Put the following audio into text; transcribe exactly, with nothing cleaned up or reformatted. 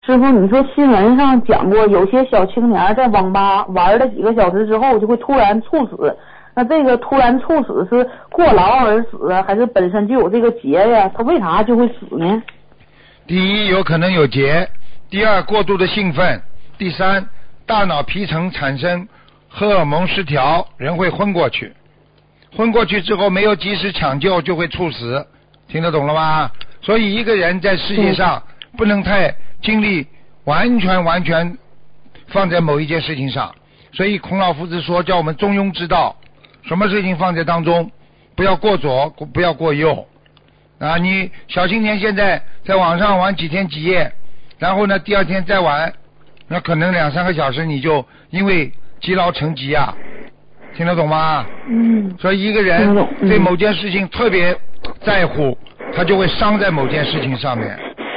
师傅，你说新闻上讲过，有些小青年在网吧玩了几个小时之后，就会突然猝死。那这个突然猝死是过劳而死啊，还是本身就有这个劫呀？他为啥就会死呢？ 第一，有可能有劫；第二，过度的兴奋；第三，大脑皮层产生荷尔蒙失调，人会昏过去。昏过去之后没有及时抢救，就会猝死。听得懂了吗？所以一个人在世界上不能太精力完全完全放在某一件事情上。所以孔老夫子说叫我们中庸之道，什么事情放在当中，不要过左，不要过右啊！你小青年现在在网上玩几天几夜，然后呢第二天再玩，那可能两三个小时你就因为积劳成疾啊，听得懂吗？ 嗯。 所以一个人对某件事情特别在乎，他就会伤在某件事情上面。